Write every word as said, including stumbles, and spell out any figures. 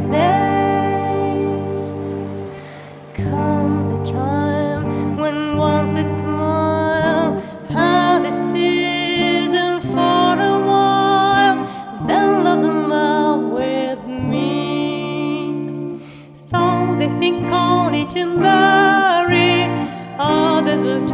May come the time when once we'd smile, have a season for a while, then love them out with me. So they think only to marry, others will